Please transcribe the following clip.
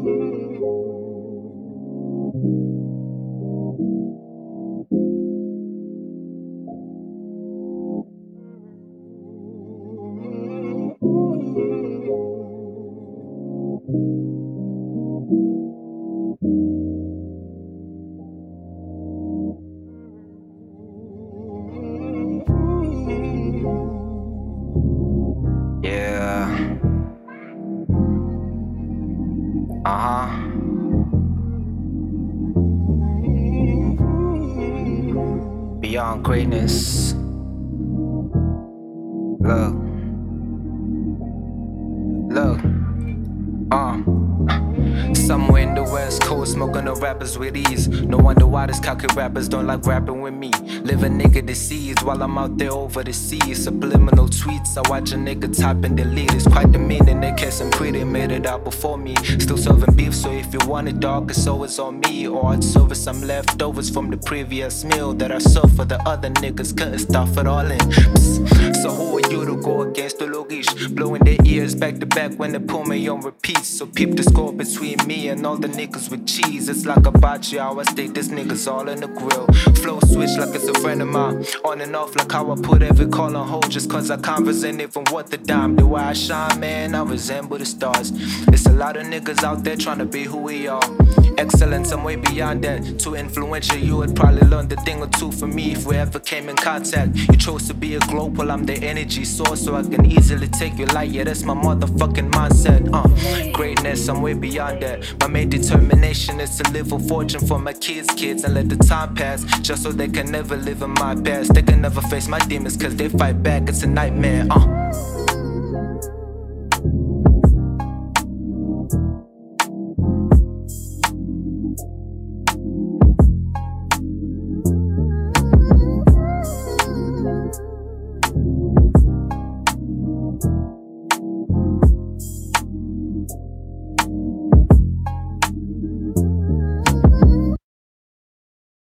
Yeah. Uh-huh. Beyond greatness. Look. Look. Somewhere in the West Coast, smoking the rappers with ease. No wonder why these cocky rappers don't like rapping with me. Live a nigga deceased while I'm out there over the seas. Subliminal tweets, I watch a nigga type and delete. It's quite the meaning, they kissing pretty, made it out before me. Still serving beef, so if you want it dark, it's always on me. Or I'd serve some leftovers from the previous meal that I served for the other niggas, couldn't stuff it all in. Psst. So who are you to go against the Logish? Blowing their ears back to back when they pull me on repeat. So peep the score between me and all the niggas with cheese. It's like a bocce, I stay this niggas all in the grill. Flow switch like it's a friend of mine. On and off like how I put every call on hold just cause I converse ain't even worth the dime. The way I shine, man, I resemble the stars. It's a lot of niggas out there trying to be who we are. Excellence, I'm way beyond that. Too influential, you would probably learn a thing or two from me if we ever came in contact. You chose to be a global, I'm the energy source, so I can easily take you light. Yeah, that's my motherfucking mindset. Greatness, I'm way beyond that. My main determination is to live a fortune for my kids and let the time pass, just so they can never live in my past. They can never face my demons cause they fight back, it's a nightmare.